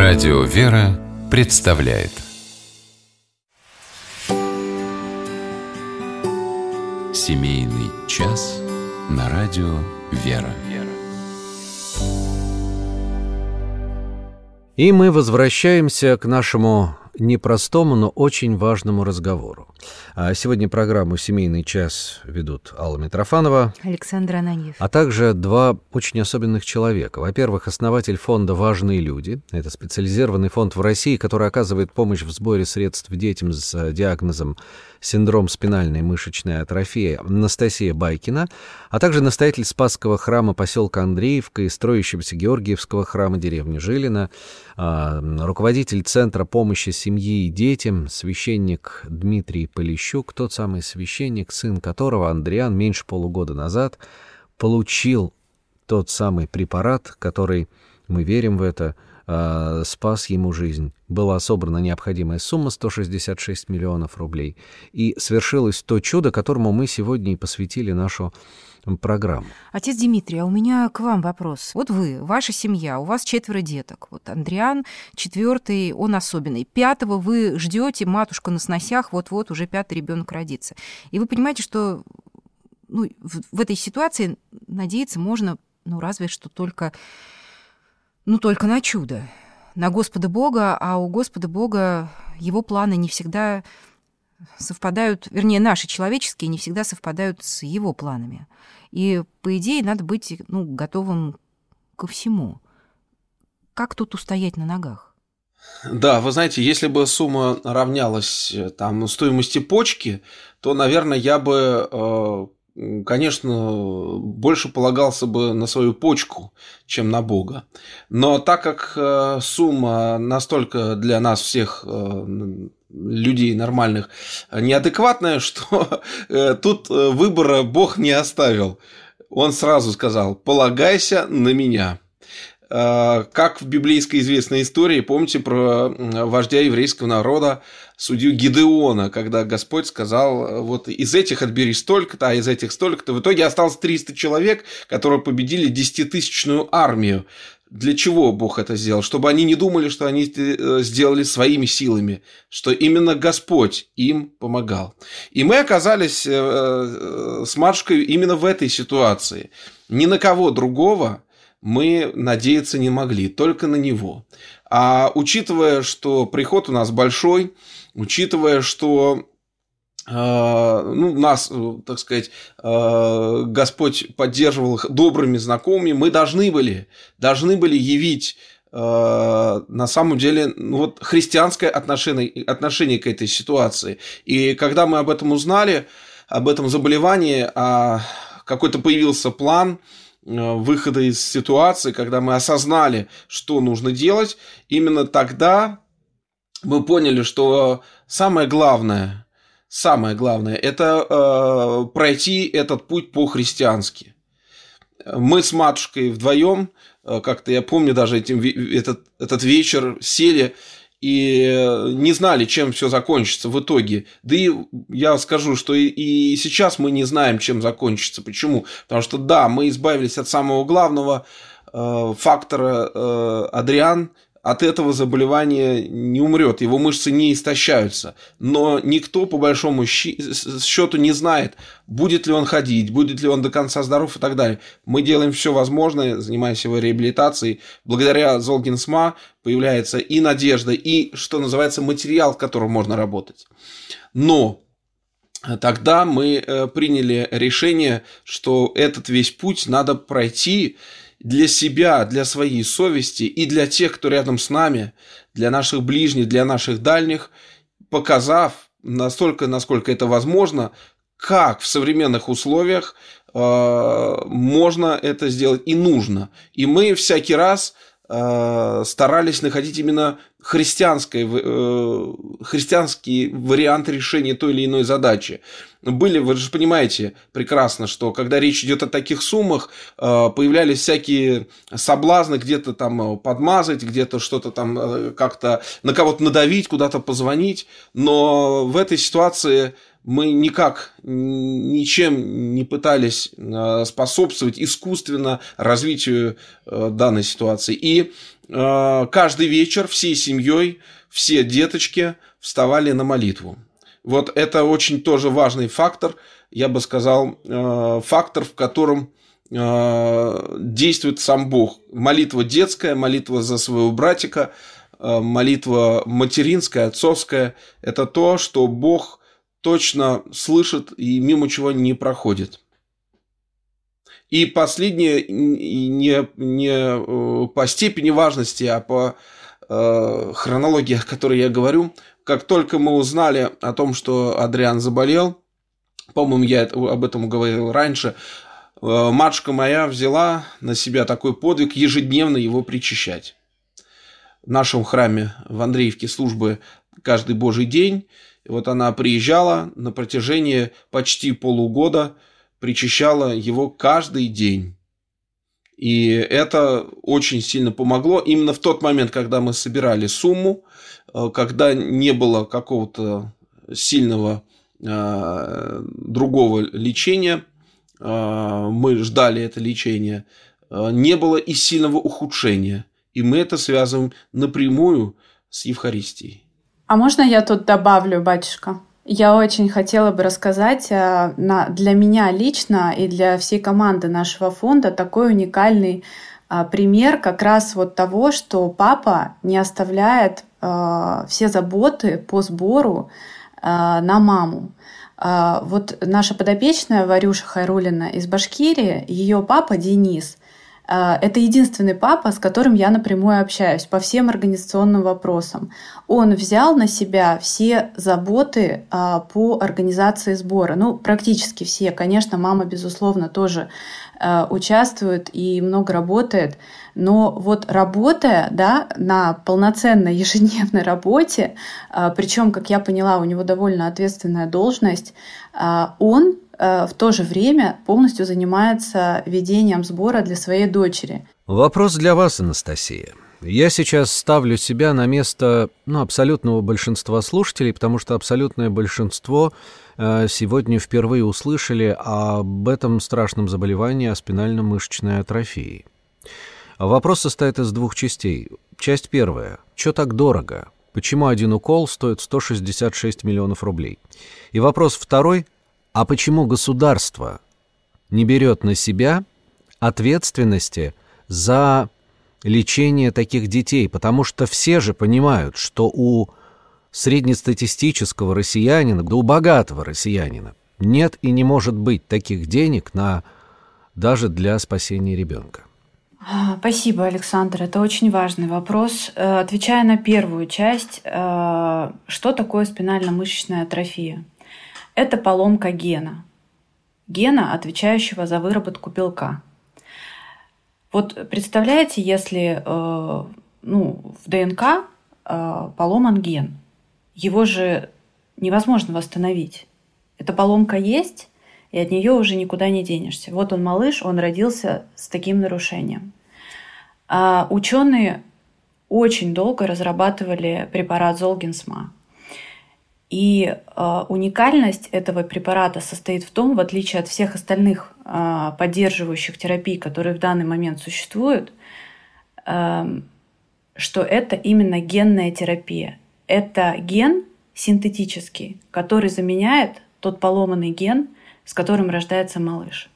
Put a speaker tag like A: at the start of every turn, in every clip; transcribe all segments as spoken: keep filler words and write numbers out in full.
A: Радио «Вера» представляет Семейный час на радио «Вера».
B: И мы возвращаемся к нашему непростому, но очень важному разговору. Сегодня программу «Семейный час» ведут Алла Митрофанова,
C: Александр Ананьев,
B: а также два очень особенных человека. Во-первых, основатель фонда «Важные люди». Это специализированный фонд в России, который оказывает помощь в сборе средств детям с диагнозом синдром спинальной мышечной атрофии Анастасия Байкина, а также настоятель Спасского храма поселка Андреевка и строящегося Георгиевского храма деревни Жилина, руководитель Центра помощи семье и детям, священник Дмитрий Полищук, тот самый священник, сын которого, Андриан, меньше полугода назад получил тот самый препарат, который, мы верим в это, спас ему жизнь. Была собрана необходимая сумма сто шестьдесят шесть миллионов рублей. И свершилось то чудо, которому мы сегодня и посвятили нашу программу.
C: Отец Дмитрий, а у меня к вам вопрос. Вот вы, ваша семья, у вас четверо деток. Вот Андриан четвертый, он особенный. Пятого вы ждете, матушка на сносях, вот-вот уже пятый ребенок родится. И вы понимаете, что ну, в, в этой ситуации надеяться можно, ну, разве что только, ну, только на чудо. На Господа Бога, а у Господа Бога его планы не всегда совпадают, вернее, наши человеческие не всегда совпадают с его планами. И, по идее, надо быть ну, готовым ко всему. Как тут устоять на ногах?
D: Да, вы знаете, если бы сумма равнялась там, стоимости почки, то, наверное, я бы, конечно, больше полагался бы на свою почку, чем на Бога. Но так как сумма настолько для нас всех людей нормальных неадекватная, что тут выбора Бог не оставил. Он сразу сказал: полагайся на меня. Как в библейской известной истории, помните про вождя еврейского народа, судью Гидеона, когда Господь сказал: вот из этих отбери столько-то, а из этих столько-то. В итоге осталось триста человек, которые победили десятитысячную армию. Для чего Бог это сделал? Чтобы они не думали, что они сделали своими силами, что именно Господь им помогал. И мы оказались с матушкой именно в этой ситуации. Ни на кого другого мы надеяться не могли, только на него. А учитывая, что приход у нас большой, учитывая, что ну, нас, так сказать, Господь поддерживал добрыми знакомыми, мы должны были, должны были явить на самом деле ну, вот, христианское отношение, отношение к этой ситуации. И когда мы об этом узнали, об этом заболевании, какой-то появился план выхода из ситуации, когда мы осознали, что нужно делать, именно тогда мы поняли, что самое главное, самое главное, это э, пройти этот путь по-христиански. Мы с матушкой вдвоем, э, как-то я помню даже этим, этот, этот вечер, сели и не знали, чем все закончится в итоге. Да и я скажу, что и, и сейчас мы не знаем, чем закончится. Почему? Потому что да, мы избавились от самого главного э, фактора. э, Адриан от этого заболевания не умрет, его мышцы не истощаются. Но никто, по большому счету, не знает, будет ли он ходить, будет ли он до конца здоров и так далее. Мы делаем все возможное, занимаясь его реабилитацией. Благодаря Золгинсма появляется и надежда, и, что называется, материал, с которым можно работать. Но тогда мы приняли решение, что этот весь путь надо пройти для себя, для своей совести и для тех, кто рядом с нами, для наших ближних, для наших дальних, показав настолько, насколько это возможно, как в современных условиях э, можно это сделать и нужно. И мы всякий раз э, старались находить именно христианский, э, христианский вариант решения той или иной задачи. Были, вы же понимаете прекрасно, что когда речь идет о таких суммах, появлялись всякие соблазны где-то там подмазать, где-то что-то там как-то на кого-то надавить, куда-то позвонить. Но в этой ситуации мы никак ничем не пытались способствовать искусственно развитию данной ситуации. И каждый вечер всей семьей, все деточки вставали на молитву. Вот это очень тоже важный фактор, я бы сказал, фактор, в котором действует сам Бог. Молитва детская, молитва за своего братика, молитва материнская, отцовская – это то, что Бог точно слышит и мимо чего не проходит. И последнее, не, не по степени важности, а по э, хронологии, о которой я говорю, как только мы узнали о том, что Адриан заболел, по-моему, я об этом говорил раньше, э, матушка моя взяла на себя такой подвиг ежедневно его причащать. В нашем храме в Андреевке службы каждый божий день. И вот она приезжала на протяжении почти полугода, причащала его каждый день. И это очень сильно помогло. Именно в тот момент, когда мы собирали сумму, когда не было какого-то сильного э, другого лечения, э, мы ждали это лечение, э, не было и сильного ухудшения. И мы это связываем напрямую с Евхаристией.
E: А можно я тут добавлю, батюшка? Я очень хотела бы рассказать для меня лично и для всей команды нашего фонда такой уникальный пример как раз вот того, что папа не оставляет все заботы по сбору на маму. Вот наша подопечная Варюша Хайруллина из Башкирии, ее папа Денис – это единственный папа, с которым я напрямую общаюсь по всем организационным вопросам. Он взял на себя все заботы по организации сбора. Ну, практически все. Конечно, мама, безусловно, тоже участвует и много работает. Но вот работая, да, на полноценной ежедневной работе, причем, как я поняла, у него довольно ответственная должность, он в то же время полностью занимается ведением сбора для своей дочери.
B: Вопрос для вас, Анастасия. Я сейчас ставлю себя на место ну, абсолютного большинства слушателей, потому что абсолютное большинство э, сегодня впервые услышали об этом страшном заболевании, о спинально-мышечной атрофии. Вопрос состоит из двух частей. Часть первая. Чё так дорого? Почему один укол стоит сто шестьдесят шесть миллионов рублей? И вопрос второй. А почему государство не берет на себя ответственности за лечение таких детей? Потому что все же понимают, что у среднестатистического россиянина, да у богатого россиянина нет и не может быть таких денег на, даже для спасения ребенка.
E: Спасибо, Александр. Это очень важный вопрос. Отвечая на первую часть, что такое спинально-мышечная атрофия? Это поломка гена. Гена, отвечающего за выработку белка. Вот представляете, если э, ну, в ДНК э, поломан ген, его же невозможно восстановить. Эта поломка есть, и от нее уже никуда не денешься. Вот он малыш, он родился с таким нарушением. А ученые очень долго разрабатывали препарат Золгенсма. И э, уникальность этого препарата состоит в том, в отличие от всех остальных э, поддерживающих терапий, которые в данный момент существуют, э, что это именно генная терапия. Это ген синтетический, который заменяет тот поломанный ген, с которым рождается малыш.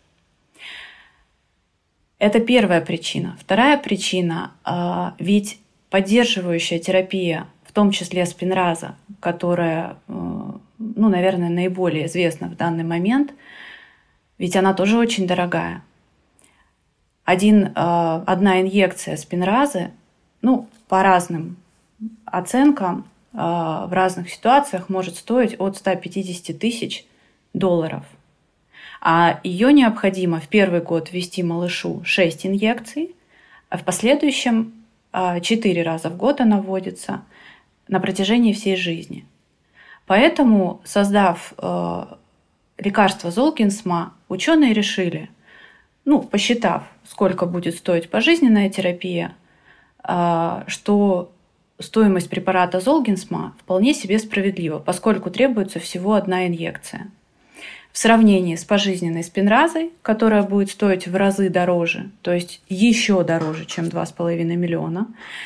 E: Это первая причина. Вторая причина, э, ведь поддерживающая терапия, в том числе спинраза, которая, ну, наверное, наиболее известна в данный момент, ведь она тоже очень дорогая. Один, одна инъекция спинразы, ну, по разным оценкам, в разных ситуациях может стоить от ста пятидесяти тысяч долларов. А ее необходимо в первый год ввести малышу шесть инъекций, а в последующем четыре раза в год она вводится на протяжении всей жизни. Поэтому, создав э, лекарство Золгенсма, ученые решили, ну, посчитав, сколько будет стоить пожизненная терапия, э, что стоимость препарата Золгенсма вполне себе справедлива, поскольку требуется всего одна инъекция. В В сравнении с пожизненной спинразой, которая будет стоить в разы дороже, то есть еще дороже, чем два с половиной миллиона,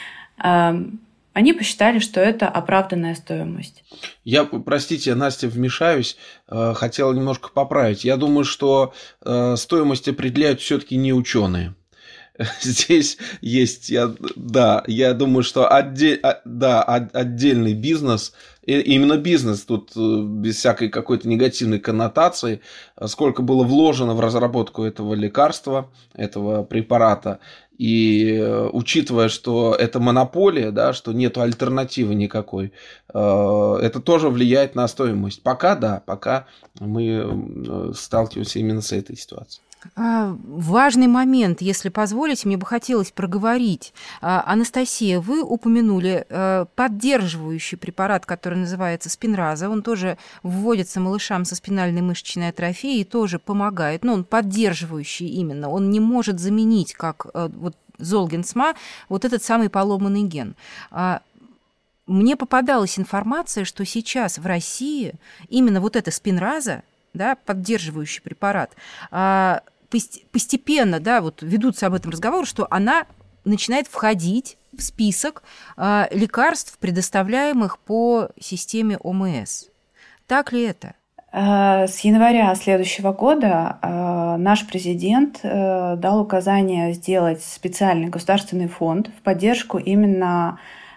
E: они посчитали, что это оправданная стоимость.
D: Я, простите, Настя, вмешаюсь, хотела немножко поправить. Я думаю, что стоимость определяют все-таки не ученые. Здесь есть, я, да, я думаю, что отдель, да, отдельный бизнес, именно бизнес, тут без всякой какой-то негативной коннотации, сколько было вложено в разработку этого лекарства, этого препарата, и учитывая, что это монополия, да, что нет альтернативы никакой, это тоже влияет на стоимость. Пока да, пока мы сталкиваемся именно с этой ситуацией.
C: Важный момент, если позволите, мне бы хотелось проговорить. Анастасия, вы упомянули поддерживающий препарат, который называется спинраза. Он тоже вводится малышам со спинальной мышечной атрофией и тоже помогает. Но он поддерживающий именно. Он не может заменить, как вот Золгенсма, вот этот самый поломанный ген. Мне попадалась информация, что сейчас в России именно вот эта спинраза, да, поддерживающий препарат, постепенно, да, вот ведутся об этом разговоры, что она начинает входить в список лекарств, предоставляемых по системе ОМС. Так ли это?
E: С января следующего года наш президент дал указание сделать специальный государственный фонд в поддержку именно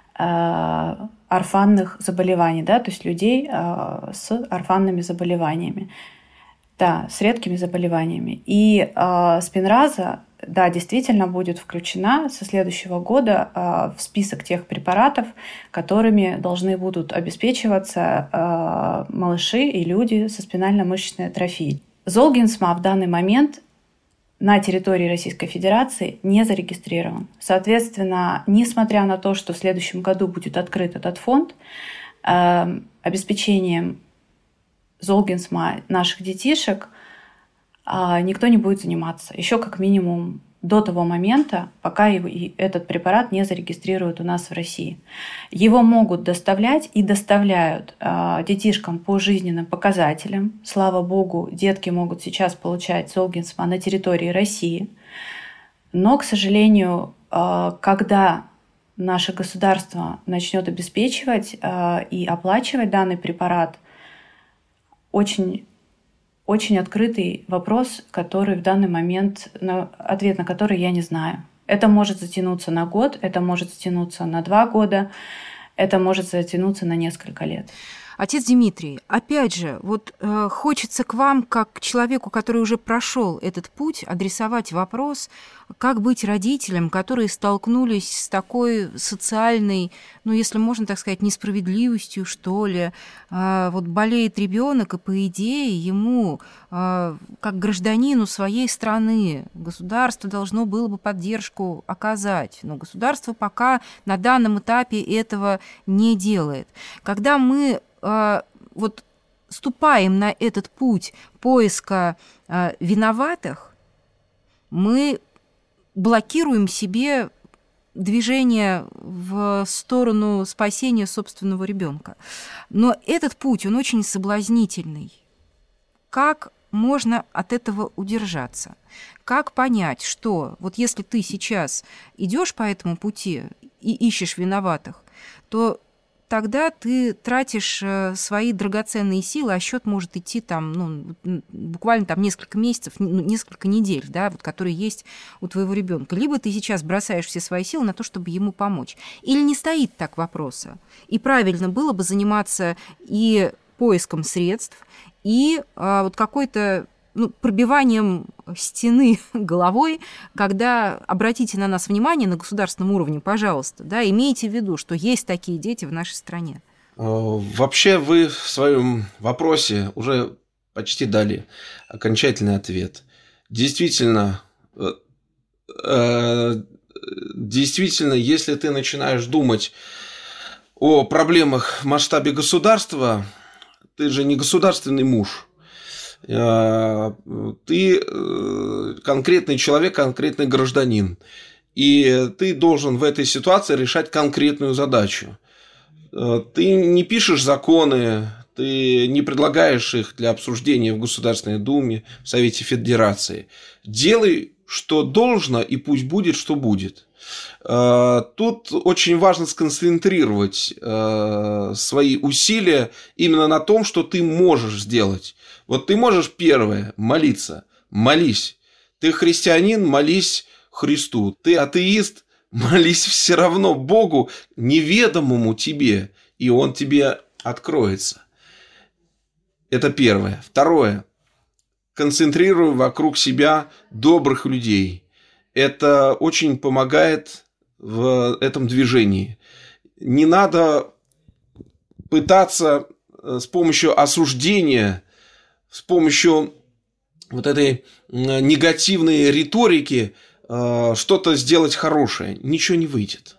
E: орфанных заболеваний, да, то есть людей с орфанными заболеваниями, да, с редкими заболеваниями. И э, спинраза, да, действительно будет включена со следующего года э, в список тех препаратов, которыми должны будут обеспечиваться э, малыши и люди со спинально-мышечной атрофией. Золгенсма в данный момент на территории Российской Федерации не зарегистрирован. Соответственно, несмотря на то, что в следующем году будет открыт этот фонд, э, обеспечением Золгенсма наших детишек э, никто не будет заниматься. Еще как минимум до того момента, пока его, и этот препарат не зарегистрируют у нас в России. Его могут доставлять и доставляют э, детишкам по жизненным показателям. Слава богу, детки могут сейчас получать Золгенсма на территории России. Но, к сожалению, э, когда наше государство начнет обеспечивать э, и оплачивать данный препарат, очень Очень открытый вопрос, который в данный момент, ответ на который я не знаю. Это может затянуться на год, это может затянуться на два года, это может затянуться на несколько лет.
C: Отец Дмитрий, опять же, вот э, хочется к вам, как к человеку, который уже прошел этот путь, адресовать вопрос, как быть родителям, которые столкнулись с такой социальной, ну, если можно так сказать, несправедливостью, что ли. Э, вот болеет ребенок, и, по идее, ему, э, как гражданину своей страны, государство должно было бы поддержку оказать. Но государство пока на данном этапе этого не делает. Когда мы вот ступаем на этот путь поиска виноватых, мы блокируем себе движение в сторону спасения собственного ребенка. Но этот путь, он очень соблазнительный. Как можно от этого удержаться? Как понять, что вот если ты сейчас идешь по этому пути и ищешь виноватых, то тогда ты тратишь свои драгоценные силы, а счет может идти там, ну, буквально там несколько месяцев, ну, несколько недель, да, вот, которые есть у твоего ребенка. Либо ты сейчас бросаешь все свои силы на то, чтобы ему помочь. Или не стоит так вопроса. И правильно было бы заниматься и поиском средств, и а, вот какой-то, ну, пробиванием стены головой, когда обратите на нас внимание на государственном уровне, пожалуйста, да, имейте в виду, что есть такие дети в нашей стране.
D: Вообще вы в своем вопросе уже почти дали окончательный ответ. Действительно, действительно, если ты начинаешь думать о проблемах в масштабе государства, ты же не государственный муж. Ты конкретный человек, конкретный гражданин. И ты должен в этой ситуации решать конкретную задачу. Ты не пишешь законы, ты не предлагаешь их для обсуждения в Государственной Думе, в Совете Федерации. Делай, что должно, и пусть будет, что будет. Тут очень важно сконцентрировать свои усилия именно на том, что ты можешь сделать. Вот ты можешь, первое, молиться. Молись. Ты христианин, молись Христу. Ты атеист, молись все равно Богу, неведомому тебе, и Он тебе откроется. Это первое. Второе. Концентрируй вокруг себя добрых людей. Это очень помогает в этом движении. Не надо пытаться с помощью осуждения, с помощью вот этой негативной риторики что-то сделать хорошее. Ничего не выйдет.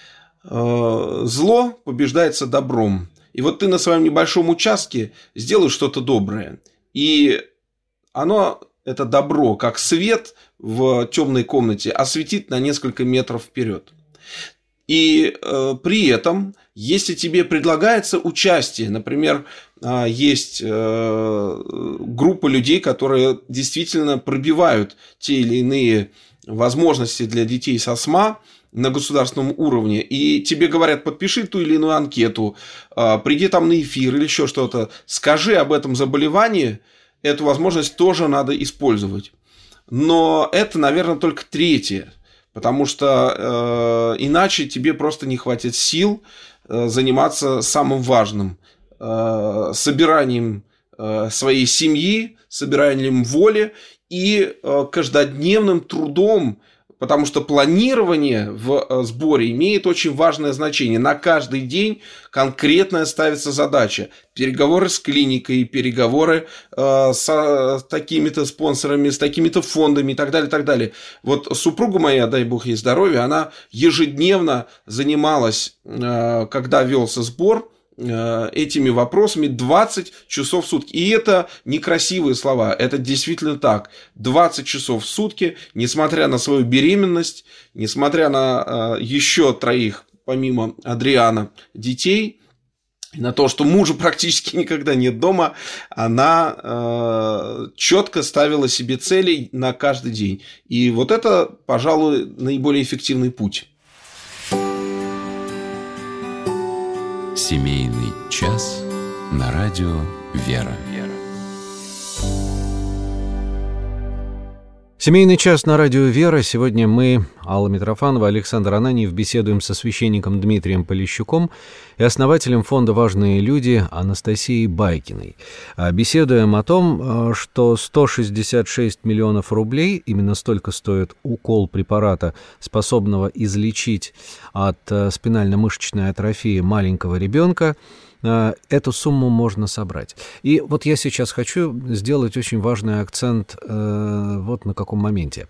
D: Зло побеждается добром. И вот ты на своем небольшом участке сделаешь что-то доброе. И оно, это добро, как свет в темной комнате, осветит на несколько метров вперед. И э, при этом, если тебе предлагается участие, например, э, есть э, группа людей, которые действительно пробивают те или иные возможности для детей с астма на государственном уровне, и тебе говорят, подпиши ту или иную анкету, приди там на эфир или еще что-то, скажи об этом заболевании, эту возможность тоже надо использовать. Но это, наверное, только третье, потому что э, иначе тебе просто не хватит сил э, заниматься самым важным, э, собиранием э, своей семьи, собиранием воли и э, каждодневным трудом. Потому что планирование в сборе имеет очень важное значение. На каждый день конкретная ставится задача. Переговоры с клиникой, переговоры э, с такими-то спонсорами, с такими-то фондами и так далее, и так далее. Вот супруга моя, дай бог ей здоровья, она ежедневно занималась, э, когда велся сбор, этими вопросами двадцать часов в сутки. И это не красивые слова, это действительно так. двадцать часов в сутки, несмотря на свою беременность, несмотря на еще троих, помимо Адриана, детей, на то, что мужа практически никогда нет дома, она э, четко ставила себе цели на каждый день. И вот это, пожалуй, наиболее эффективный путь.
A: Семейный час на радио «Вера».
B: Семейный час на радио «Вера». Сегодня мы, Алла Митрофанова, Александр Ананьев, беседуем со священником Дмитрием Полищуком и основателем фонда «Важные люди» Анастасией Байкиной. Беседуем о том, что сто шестьдесят шесть миллионов рублей, именно столько стоит укол препарата, способного излечить от спинально-мышечной атрофии маленького ребенка. Эту сумму можно собрать. И вот я сейчас хочу сделать очень важный акцент э, вот на каком моменте.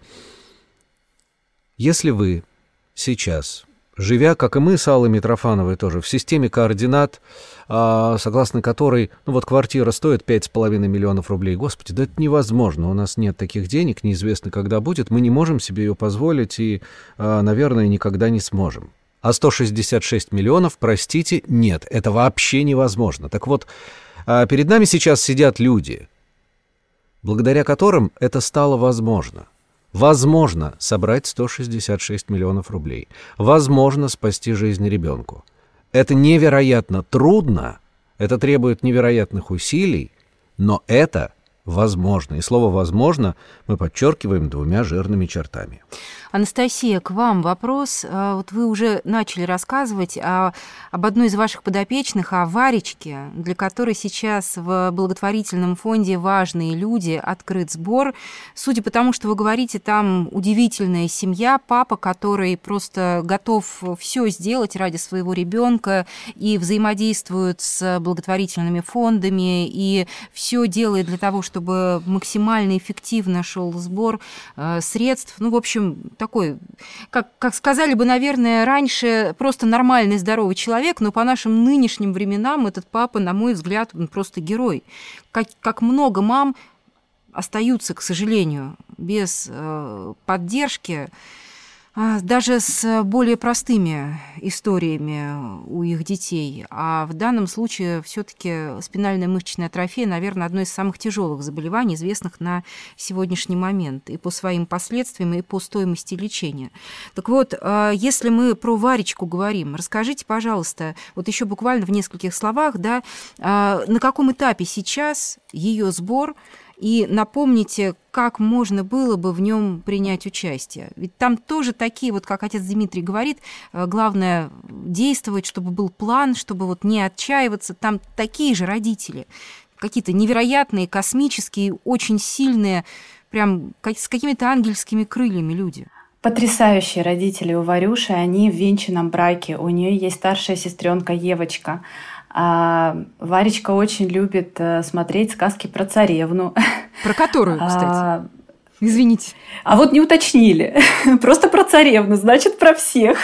B: Если вы сейчас, живя, как и мы с Аллой Митрофановой тоже, в системе координат, э, согласно которой, ну вот квартира стоит пять с половиной миллионов рублей, господи, да это невозможно, у нас нет таких денег, неизвестно, когда будет, мы не можем себе ее позволить и, э, наверное, никогда не сможем. А сто шестьдесят шесть миллионов, простите, нет, это вообще невозможно. Так вот, перед нами сейчас сидят люди, благодаря которым это стало возможно. Возможно собрать сто шестьдесят шесть миллионов рублей. Возможно спасти жизнь ребенку. Это невероятно трудно, это требует невероятных усилий, но это возможно. И слово «возможно» мы подчеркиваем двумя жирными чертами.
C: Анастасия, к вам вопрос. Вот вы уже начали рассказывать о, об одной из ваших подопечных, о Варечке, для которой сейчас в благотворительном фонде «Важные люди» открыт сбор. Судя по тому, что вы говорите, там удивительная семья, папа, который просто готов все сделать ради своего ребенка и взаимодействует с благотворительными фондами, и все делает для того, чтобы максимально эффективно шел сбор э, средств. Ну, в общем, такой, как, как сказали бы, наверное, раньше, просто нормальный, здоровый человек, но по нашим нынешним временам этот папа, на мой взгляд, он просто герой. Как, как много мам остаются, к сожалению, без э, поддержки. даже с более простыми историями у их детей. А в данном случае все-таки спинальная мышечная атрофия, наверное, одно из самых тяжелых заболеваний, известных на сегодняшний момент, и по своим последствиям, и по стоимости лечения. Так вот, если мы про Варечку говорим, расскажите, пожалуйста, вот еще буквально в нескольких словах, да, на каком этапе сейчас ее сбор, и напомните, как можно было бы в нем принять участие. Ведь там тоже такие, вот как отец Дмитрий говорит, главное действовать, чтобы был план, чтобы вот не отчаиваться. Там такие же родители, какие-то невероятные, космические, очень сильные, прям с какими-то ангельскими крыльями люди.
E: Потрясающие родители у Варюши, они в венчанном браке, у нее есть старшая сестренка Евочка. А Варечка очень любит смотреть сказки про царевну.
C: Про которую, кстати? А, извините.
E: А вот не уточнили. Просто про царевну, значит, про всех.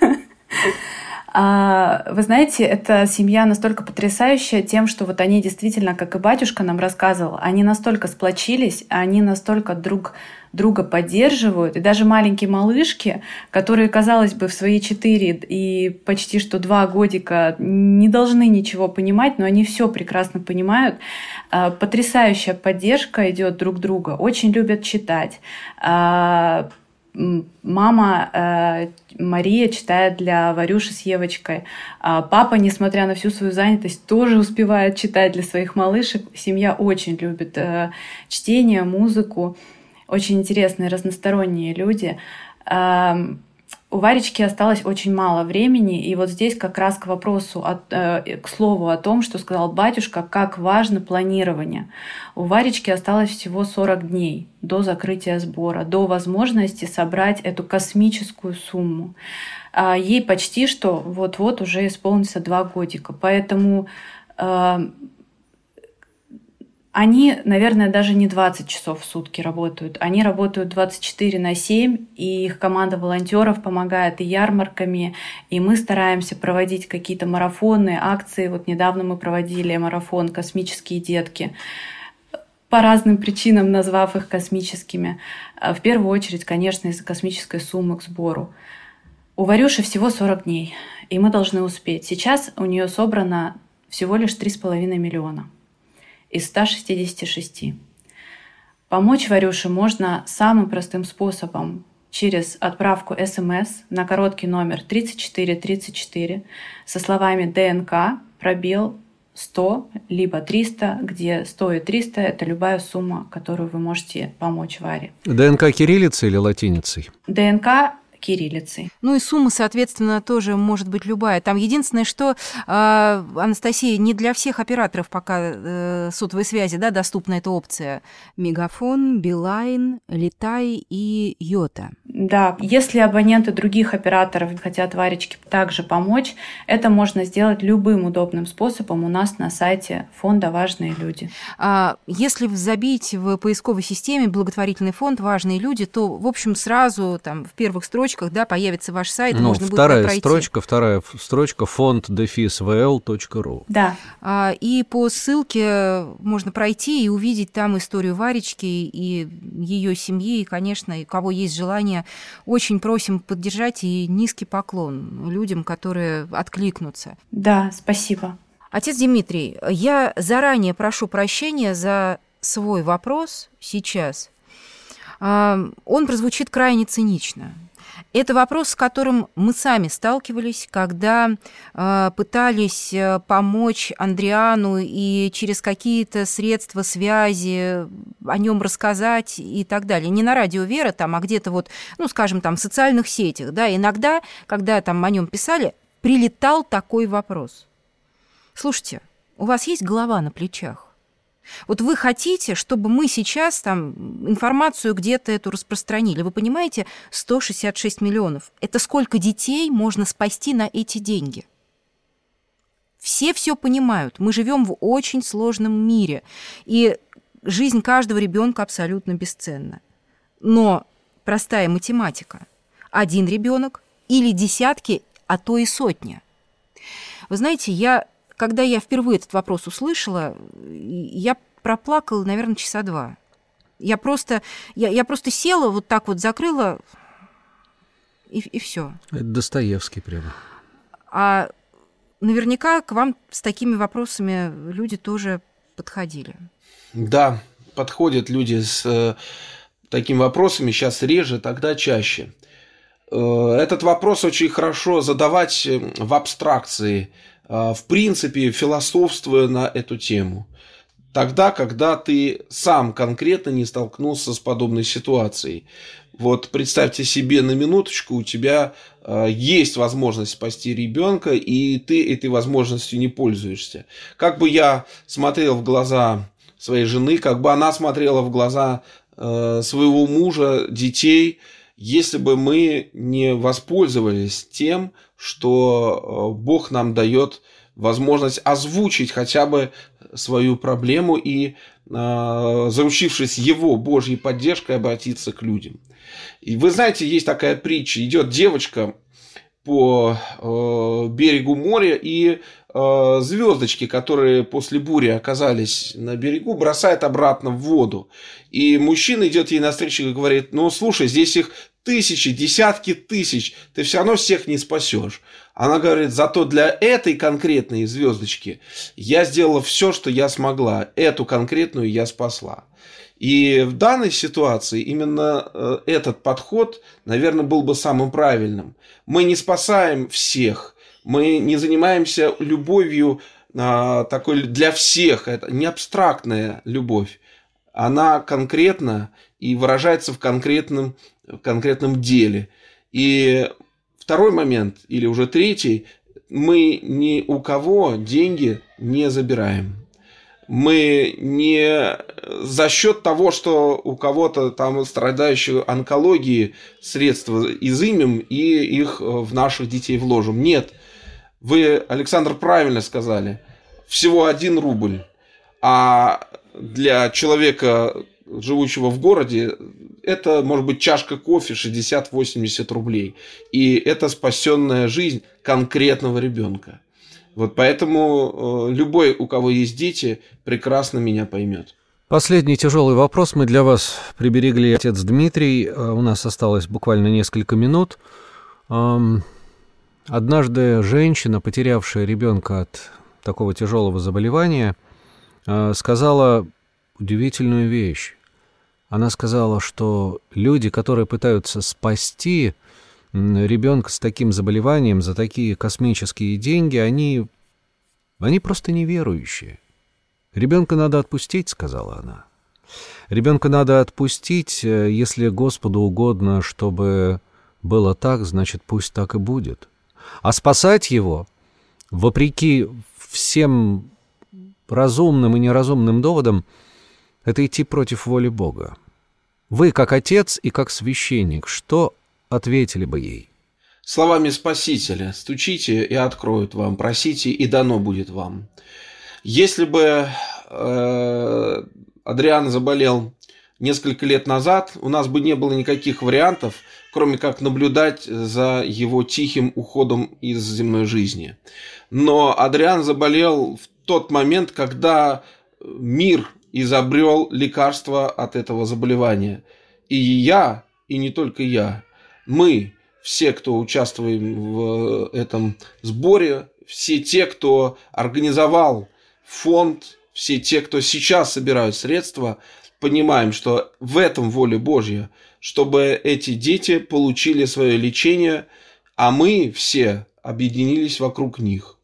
E: А, вы знаете, эта семья настолько потрясающая тем, что вот они действительно, как и батюшка нам рассказывал, они настолько сплочились, они настолько друг друга поддерживают, и даже маленькие малышки, которые, казалось бы, в свои четыре и почти что два годика не должны ничего понимать, но они все прекрасно понимают. Потрясающая поддержка идет друг друга, очень любят читать. Мама э, Мария читает для Варюши с Евочкой. А папа, несмотря на всю свою занятость, тоже успевает читать для своих малышек. Семья очень любит э, чтение, музыку. Очень интересные, разносторонние люди. Э, у Варечки осталось очень мало времени, и вот здесь как раз к вопросу, от, э, к слову о том, что сказал батюшка, как важно планирование. У Варечки осталось всего сорок дней до закрытия сбора, до возможности собрать эту космическую сумму. А ей почти что вот-вот уже исполнится два годика, поэтому э, они, наверное, даже не двадцать часов в сутки работают. Они работают двадцать четыре на семь, и их команда волонтеров помогает и ярмарками, и мы стараемся проводить какие-то марафоны, акции. Вот недавно мы проводили марафон «Космические детки», по разным причинам назвав их космическими. В первую очередь, конечно, из-за космической суммы к сбору. У Варюши всего сорок дней, и мы должны успеть. Сейчас у нее собрано всего лишь три с половиной миллиона из ста шестидесяти шести. Помочь Варюше можно самым простым способом через отправку СМС на короткий номер тридцать четыре тридцать четыре со словами ДНК, пробел сто, либо триста, где сто и триста – это любая сумма, которую вы можете помочь Варе.
B: ДНК кириллицей или латиницей?
E: ДНК кириллицей.
C: Ну и сумма, соответственно, тоже может быть любая. Там единственное, что, Анастасия, не для всех операторов пока сотовой связи, да, доступна эта опция. Мегафон, Билайн, Литай и Йота.
E: Да, если абоненты других операторов хотят Варечке также помочь, это можно сделать любым удобным способом у нас на сайте фонда «Важные люди».
C: А если забить в поисковой системе благотворительный фонд «Важные люди», то, в общем, сразу там в первых строчках, да, появится ваш сайт,
B: ну,
C: можно
B: вторая
C: будет пройти.
B: Строчка, вторая строчка фонд дефис вэ эл точка ру.
E: Да.
C: А, и по ссылке можно пройти и увидеть там историю Варечки и ее семьи, и, конечно, у кого есть желание, очень просим поддержать, и низкий поклон людям, которые откликнутся.
E: Да, спасибо.
C: Отец Дмитрий, я заранее прошу прощения за свой вопрос сейчас. Он прозвучит крайне цинично. Это вопрос, с которым мы сами сталкивались, когда э, пытались помочь Андриану и через какие-то средства связи о нем рассказать и так далее. Не на радио «Вера», там, а где-то вот, ну, скажем, там, в социальных сетях. Да, иногда, когда там о нем писали, прилетал такой вопрос. Слушайте, у вас есть голова на плечах? Вот вы хотите, чтобы мы сейчас там информацию где-то эту распространили. Вы понимаете, сто шестьдесят шесть миллионов. Это сколько детей можно спасти на эти деньги? Все все понимают. Мы живем в очень сложном мире. И жизнь каждого ребенка абсолютно бесценна. Но простая математика. Один ребенок или десятки, а то и сотня. Вы знаете, я... Когда я впервые этот вопрос услышала, я проплакала, наверное, часа два. Я просто, я, я просто села, вот так вот закрыла и, и все.
B: Это Достоевский прямо.
C: А наверняка к вам с такими вопросами люди тоже подходили.
D: Да, подходят люди с э, такими вопросами, сейчас реже, тогда чаще. Э, этот вопрос очень хорошо задавать в абстракции, э, в принципе, философствуя на эту тему. Тогда, когда ты сам конкретно не столкнулся с подобной ситуацией. Вот представьте себе на минуточку, у тебя э, есть возможность спасти ребенка, и ты этой возможностью не пользуешься. Как бы я смотрел в глаза своей жены, как бы она смотрела в глаза э, своего мужа, детей, если бы мы не воспользовались тем, что э, Бог нам дает возможность озвучить хотя бы свою проблему и, э, заручившись Его Божьей поддержкой, обратиться к людям. И вы знаете, есть такая притча. Идет девочка по э, берегу моря, и э, звездочки, которые после бури оказались на берегу, бросает обратно в воду. И мужчина идет ей навстречу и говорит: ну, слушай, здесь их тысячи, десятки тысяч, ты все равно всех не спасешь. Она говорит: зато для этой конкретной звездочки я сделала все, что я смогла. Эту конкретную я спасла. И в данной ситуации именно этот подход, наверное, был бы самым правильным. Мы не спасаем всех, мы не занимаемся любовью а, такой для всех. Это не абстрактная любовь, она конкретна и выражается в конкретном, в конкретном деле. И второй момент, или уже третий, мы ни у кого деньги не забираем. Мы не за счет того, что у кого-то там страдающего онкологии средства изымем и их в наших детей вложим. Нет. Вы, Александр, правильно сказали. Всего один рубль. А для человека, живущего в городе, это может быть чашка кофе шестьдесят-восемьдесят рублей. И это спасенная жизнь конкретного ребенка. Вот поэтому э, любой, у кого есть дети, прекрасно меня поймет.
B: Последний тяжелый вопрос мы для вас приберегли, отец Дмитрий. У нас осталось буквально несколько минут. Однажды женщина, потерявшая ребенка от такого тяжелого заболевания, сказала удивительную вещь. Она сказала, что люди, которые пытаются спасти ребенка с таким заболеванием за такие космические деньги, они, они просто неверующие. «Ребенка надо отпустить», — сказала она. «Ребенка надо отпустить, если Господу угодно, чтобы было так, значит, пусть так и будет. А спасать его, вопреки всем разумным и неразумным доводам, это идти против воли Бога. Вы, как отец и как священник, что ответили бы ей?»
D: Словами Спасителя: стучите, и откроют вам, просите, и дано будет вам. Если бы э, Адриан заболел несколько лет назад, у нас бы не было никаких вариантов, кроме как наблюдать за его тихим уходом из земной жизни. Но Адриан заболел в тот момент, когда мир изобрел лекарство от этого заболевания. И я, и не только я, мы, все, кто участвуем в этом сборе, все те, кто организовал фонд, все те, кто сейчас собирают средства, понимаем, что в этом воля Божья, чтобы эти дети получили свое лечение, а мы все объединились вокруг них.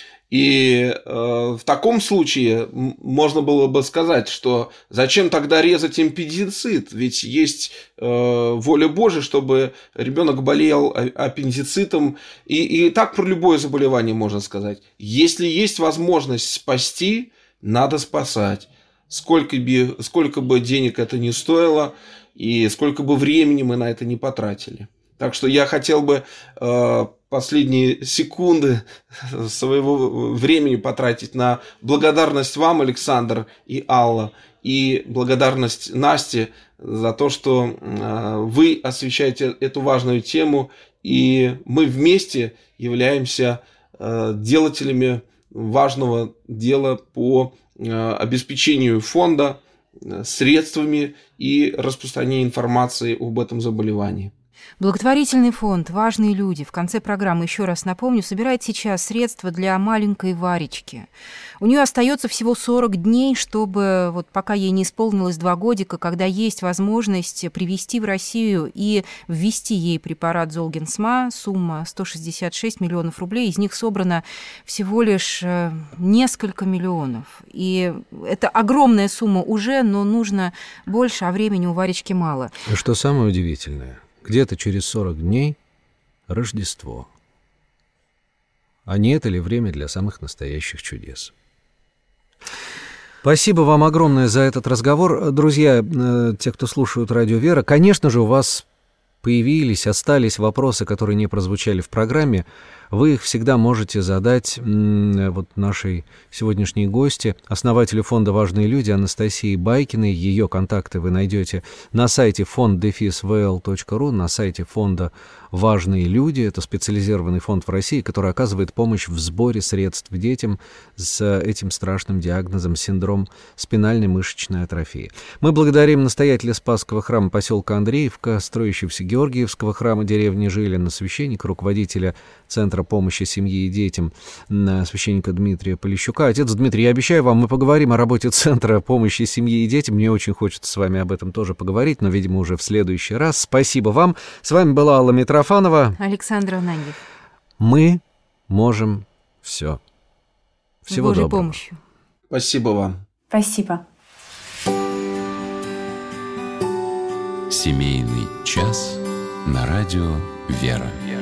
D: И э, в таком случае можно было бы сказать, что зачем тогда резать аппендицит? Ведь есть э, воля Божия, чтобы ребенок болел аппендицитом. И, и так про любое заболевание можно сказать. Если есть возможность спасти, надо спасать. Сколько бы, сколько бы денег это ни стоило, и сколько бы времени мы на это не потратили. Так что я хотел бы э, последние секунды своего времени потратить на благодарность вам, Александр и Алла, и благодарность Насте за то, что э, вы освещаете эту важную тему, и мы вместе являемся э, делателями важного дела по э, обеспечению фонда э, средствами и распространению информации об этом заболевании.
C: Благотворительный фонд «Важные люди» в конце программы, еще раз напомню, собирает сейчас средства для маленькой Варечки. У нее остается всего сорок дней, чтобы, вот пока ей не исполнилось два годика, когда есть возможность привезти в Россию и ввести ей препарат Золгенсма, сумма сто шестьдесят шесть миллионов рублей, из них собрано всего лишь несколько миллионов. И это огромная сумма уже, но нужно больше, а времени у Варечки мало.
B: Что самое удивительное, где-то через сорок дней Рождество. А не это ли время для самых настоящих чудес? Спасибо вам огромное за этот разговор. Друзья, те, кто слушают радио «Вера», конечно же, у вас появились, остались вопросы, которые не прозвучали в программе. Вы их всегда можете задать вот нашей сегодняшней гости, основателю фонда «Важные люди» Анастасии Байкиной. Ее контакты вы найдете на сайте фонд дефис вэ эл точка ру, на сайте фонда «Важные люди». Это специализированный фонд в России, который оказывает помощь в сборе средств детям с этим страшным диагнозом синдром спинальной мышечной атрофии. Мы благодарим настоятеля Спасского храма поселка Андреевка, строящегося Георгиевского храма деревни Жилина, священника, руководителя Центра помощи семье и детям, священника Дмитрия Полищука. Отец Дмитрий, я обещаю вам, мы поговорим о работе Центра помощи семье и детям. Мне очень хочется с вами об этом тоже поговорить, но, видимо, уже в следующий раз. Спасибо вам. С вами была Алла Митрофанова.
C: Александр Ананьев.
B: Мы можем все. Всего
C: Божьей
B: доброго.
C: Помощью.
D: Спасибо вам.
E: Спасибо.
A: Семейный час на радио «Вера».